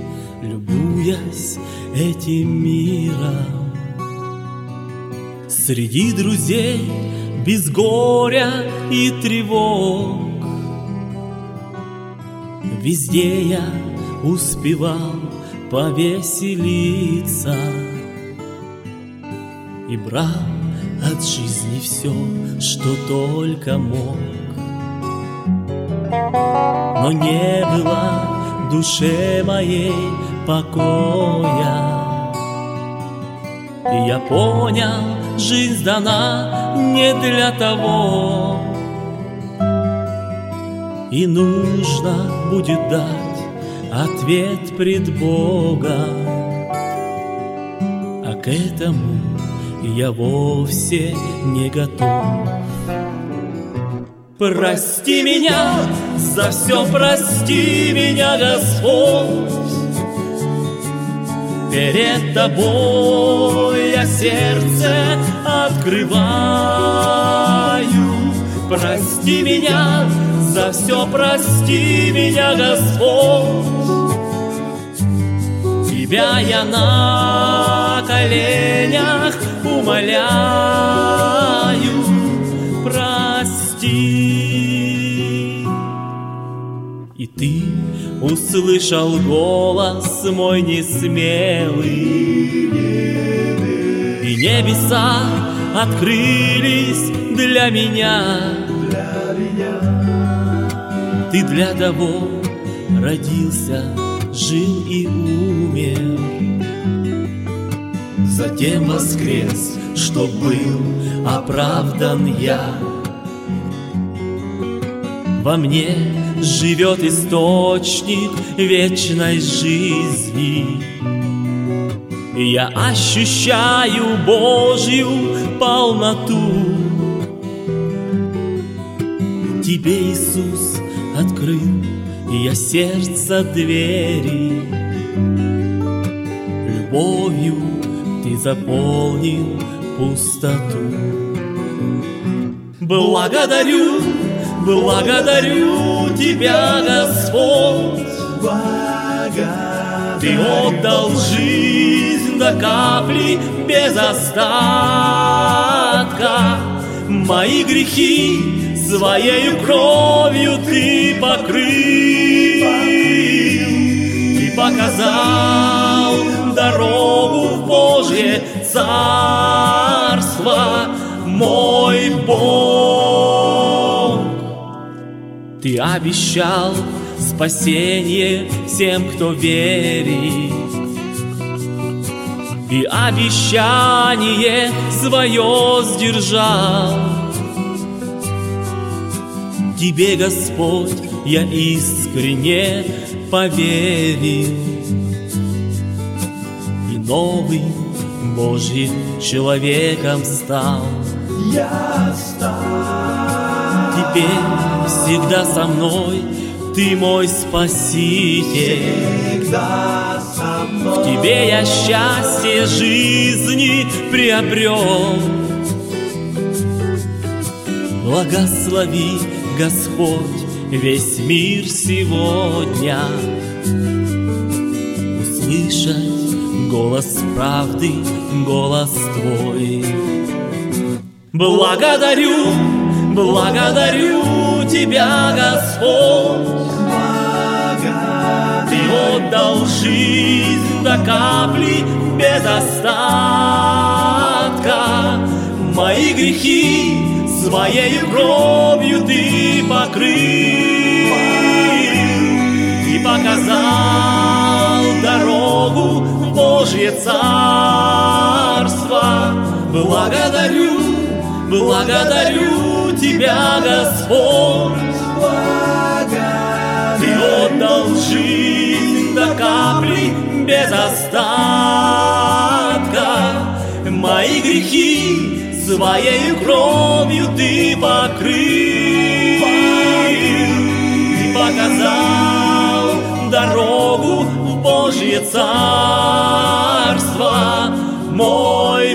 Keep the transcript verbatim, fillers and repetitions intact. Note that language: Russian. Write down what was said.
любуясь этим миром. Среди друзей без горя и тревог везде я успевал повеселиться и брал от жизни все, что только мог. Но не было в душе моей покоя, и я понял, жизнь дана не для того, и нужно будет дать ответ пред Богом. А к этому я вовсе не готов. Прости меня, за все прости меня, Господь. Перед Тобой я сердце открываю. Прости меня, за все прости меня, Господь. Тебя я на коленях умоляю, прости. И Ты услышал голос мой несмелый, и небеса открылись для меня. Ты для того родился, жил и умер, затем воскрес, чтоб был оправдан я. Во мне живет источник вечной жизни, и я ощущаю Божью полноту. Тебе, Иисус, открыл я сердце двери, любовью Ты заполнил пустоту. Благодарю, благодарю Тебя, Господь. Ты отдал жизнь до капли без остатка. Мои грехи Своею кровью Ты покрыл. Ты показал дорогу в Божье Царство, мой Бог. Ты обещал спасение всем, кто верит, и обещание свое сдержал. Тебе, Господь, я искренне поверил, и новым Божьим человеком стал. Я стал. Теперь всегда со мной Ты мой Спаситель. Всегда со мной. В Тебе я счастье жизни приобрел. Благослови, Господь, весь мир сегодня услышать голос правды, голос Твой. Благодарю, благодарю Тебя, Господь. Ты отдал жизнь до капли без остатка. Мои грехи Своею кровью Ты покрыл. Ты показал дорогу в Божье Царство. Благодарю, благодарю Тебя, Господь. Ты отдал жизнь до капли без остатка. Мои грехи Своею кровью Ты покрыл. Ты показал дорогу в Божье Царство, мой